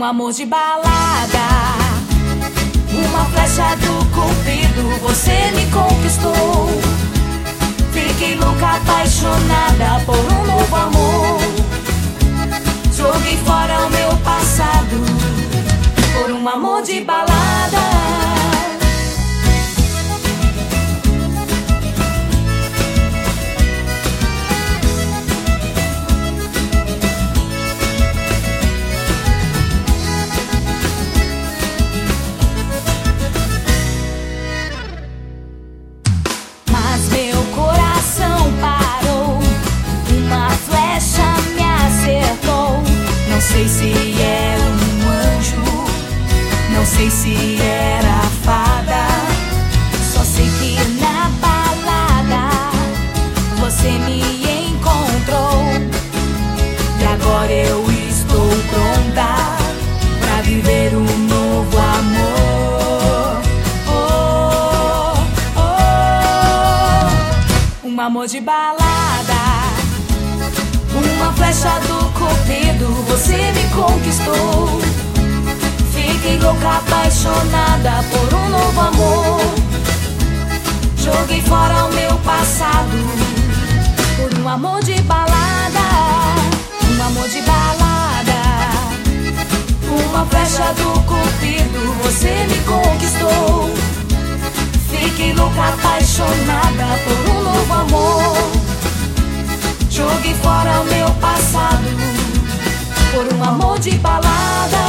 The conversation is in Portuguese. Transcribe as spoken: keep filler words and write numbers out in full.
amor de balada, uma flecha do cupido, você me conquistou. Fiquei louca, apaixonada por um novo amor. Joguei fora o meu passado por um amor de balada. Não sei se era um anjo, não sei se era fada. Só sei que na balada você me encontrou. E agora eu estou pronta pra viver um novo amor. Oh, oh, um amor de balada, uma flecha do cupido, você me conquistou. Fiquei louca, apaixonada por um novo amor. Joguei fora o meu passado por um amor de balada. Um amor de balada, uma flecha do cupido, você me conquistou. Fiquei louca, apaixonada por um novo amor. Joguei fora o meu passado por um amor de balada.